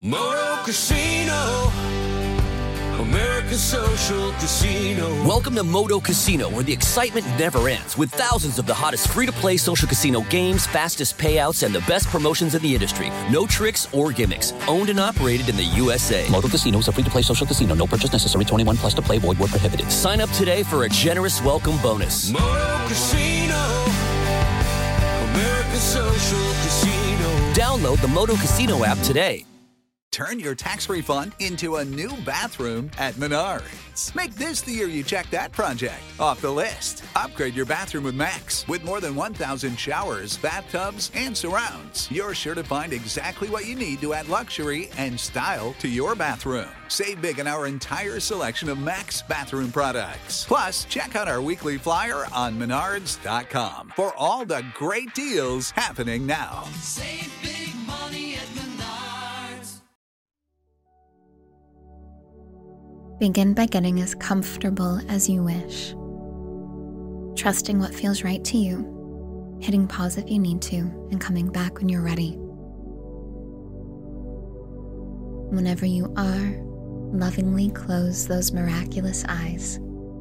Moto Casino, America's social casino. Welcome to Moto Casino, where the excitement never ends, with thousands of the hottest free-to-play social casino games, fastest payouts, and the best promotions in the industry. No tricks or gimmicks. Owned and operated in the USA. Moto Casino is a free-to-play social casino. No purchase necessary. 21 plus to play. Void where prohibited. Sign up today for a generous welcome bonus. Moto Casino, America's social casino. Download the Moto Casino app today. Turn your tax refund into a new bathroom at Menards. Make this the year you check that project off the list. Upgrade your bathroom with Max. With more than 1,000 showers, bathtubs, and surrounds, you're sure to find exactly what you need to add luxury and style to your bathroom. Save big on our entire selection of Max bathroom products. Plus, check out our weekly flyer on Menards.com for all the great deals happening now. Save big money at Menards. Begin by getting as comfortable as you wish. Trusting what feels right to you, hitting pause if you need to, and coming back when you're ready. Whenever you are, lovingly close those miraculous eyes.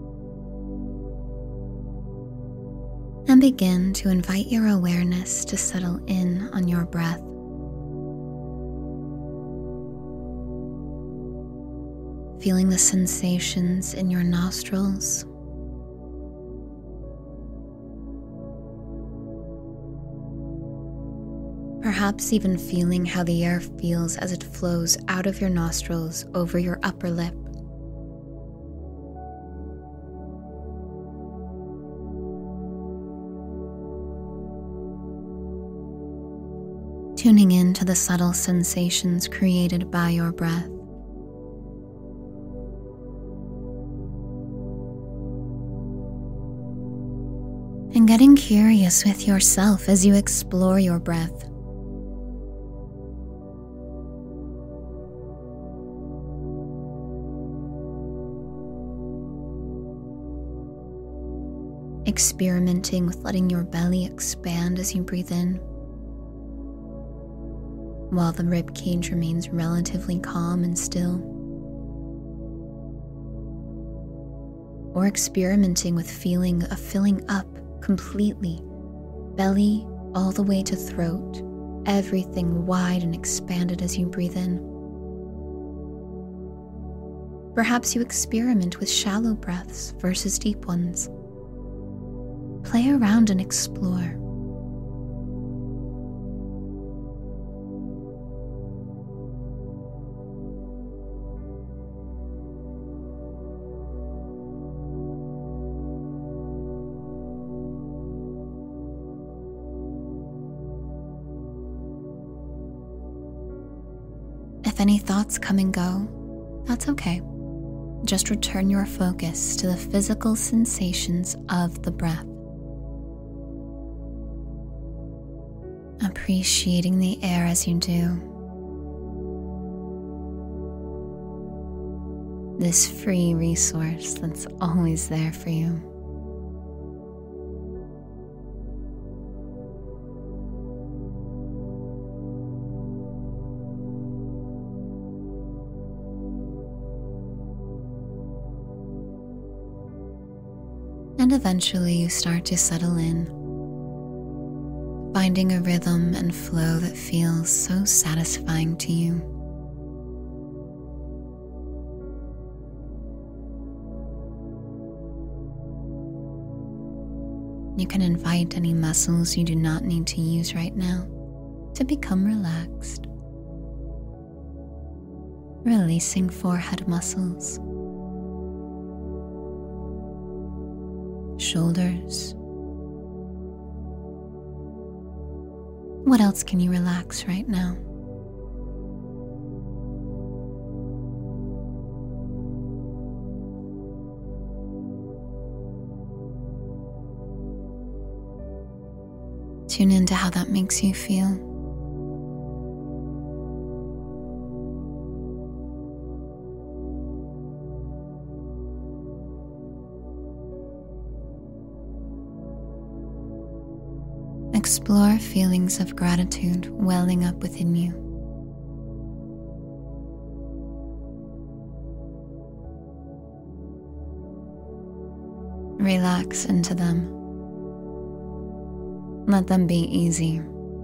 And begin to invite your awareness to settle in on your breath. Feeling the sensations in your nostrils. Perhaps even feeling how the air feels as it flows out of your nostrils over your upper lip. Tuning in to the subtle sensations created by your breath. And getting curious with yourself as you explore your breath. Experimenting with letting your belly expand as you breathe in, while the rib cage remains relatively calm and still. Or experimenting with feeling a filling up completely, belly all the way to throat, everything wide and expanded as you breathe in. Perhaps you experiment with shallow breaths versus deep ones. Play around and explore. If any thoughts come and go, that's okay. Just return your focus to the physical sensations of the breath. Appreciating the air as you do. This free resource that's always there for you. And eventually you start to settle in, finding a rhythm and flow that feels so satisfying to you. You can invite any muscles you do not need to use right now to become relaxed. Releasing forehead muscles, shoulders. What else can you relax right now? Tune into how that makes you feel. Explore feelings of gratitude welling up within you. Relax into them. Let them be easy.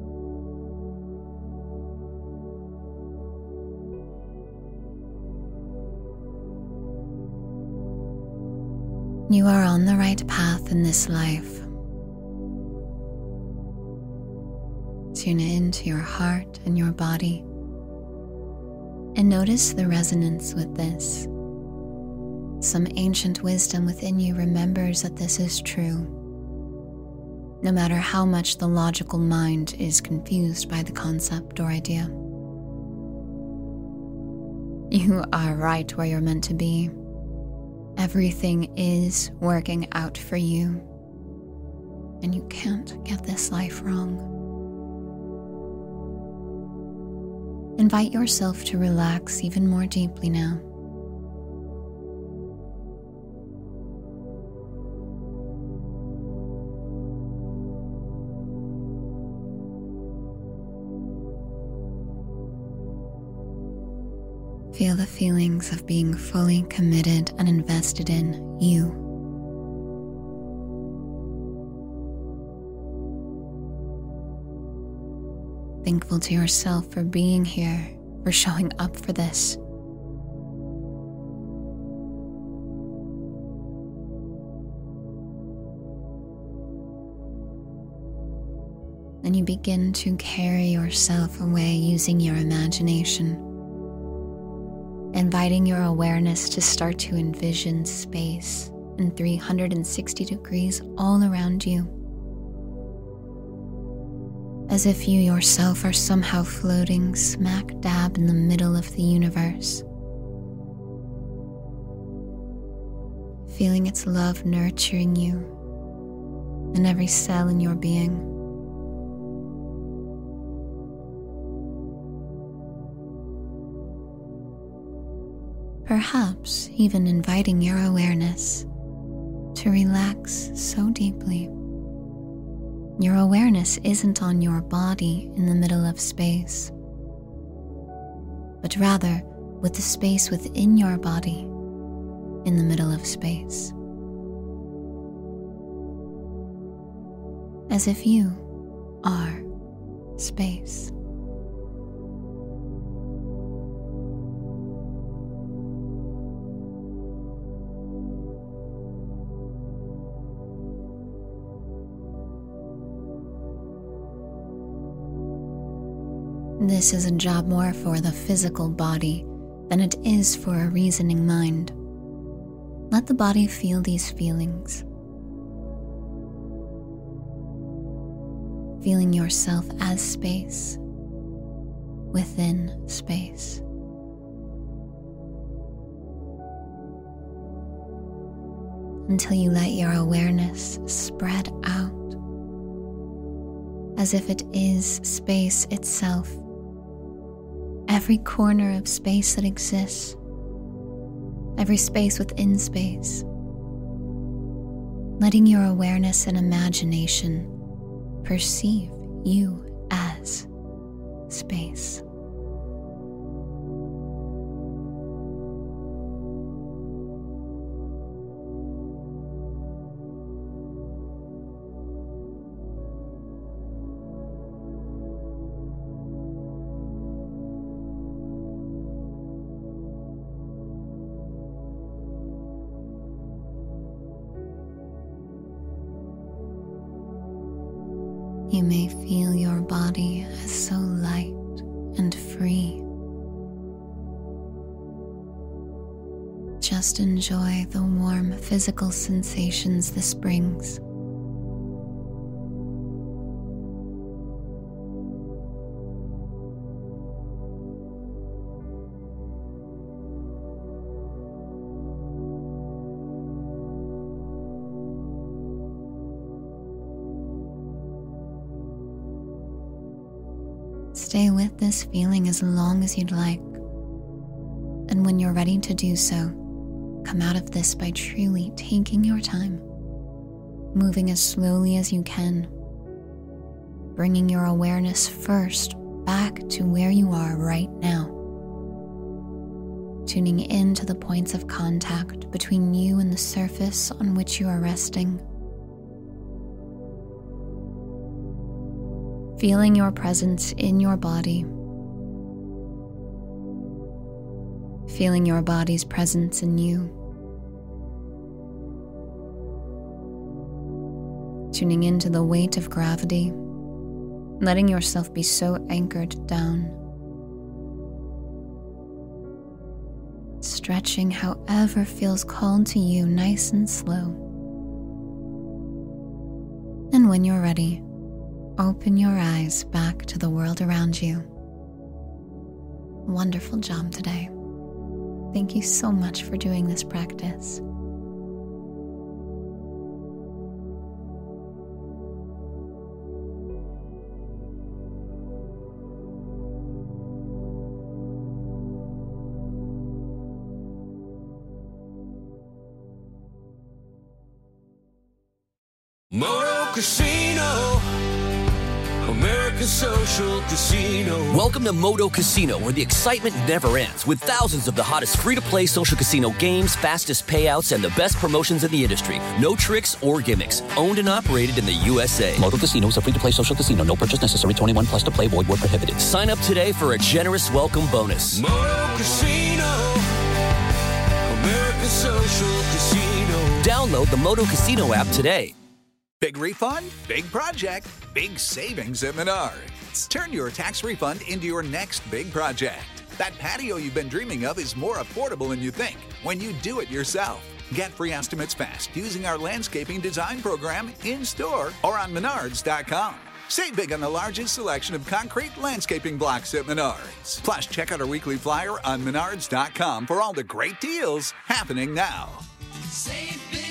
You are on the right path in this life. Tune into your heart and your body and notice the resonance with this. Some ancient wisdom within you remembers that this is true, no matter how much the logical mind is confused by the concept or idea. You are right where you're meant to be. Everything is working out for you, and you can't get this life wrong. Invite yourself to relax even more deeply now. Feel the feelings of being fully committed and invested in you. Thankful to yourself for being here, for showing up for this. Then you begin to carry yourself away using your imagination, inviting your awareness to start to envision space in 360 degrees all around you, as if you yourself are somehow floating smack dab in the middle of the universe, feeling its love nurturing you in every cell in your being. Perhaps even inviting your awareness to relax so deeply. Your awareness isn't on your body in the middle of space, but rather with the space within your body in the middle of space. As if you are space. This is a job more for the physical body than it is for a reasoning mind. Let the body feel these feelings. Feeling yourself as space, within space. Until you let your awareness spread out, as if it is space itself. Every corner of space that exists, every space within space, letting your awareness and imagination perceive you as space. You may feel your body as so light and free. Just enjoy the warm physical sensations this brings. Stay with this feeling as long as you'd like. And when you're ready to do so, come out of this by truly taking your time, moving as slowly as you can, bringing your awareness first back to where you are right now. tuning in to the points of contact between you and the surface on which you are resting. Feeling your presence in your body. Feeling your body's presence in you. Tuning into the weight of gravity, letting yourself be so anchored down. Stretching however feels called to you, nice and slow. And when you're ready, open your eyes back to the world around you. Wonderful job today. Thank you so much for doing this practice. Moto Casino, America's Social Casino. Welcome to Moto Casino, where the excitement never ends, with thousands of the hottest free-to-play social casino games, fastest payouts, and the best promotions in the industry. No tricks or gimmicks. Owned and operated in the USA. Moto Casino is a free-to-play social casino. No purchase necessary. 21 plus to play. Void where prohibited. Sign up today for a generous welcome bonus. Moto Casino, America's Social Casino. Download the Moto Casino app today. Big refund, big project, big savings at Menards. Turn your tax refund into your next big project. That patio you've been dreaming of is more affordable than you think when you do it yourself. Get free estimates fast using our landscaping design program in-store or on Menards.com. Save big on the largest selection of concrete landscaping blocks at Menards. Plus, check out our weekly flyer on Menards.com for all the great deals happening now. Save big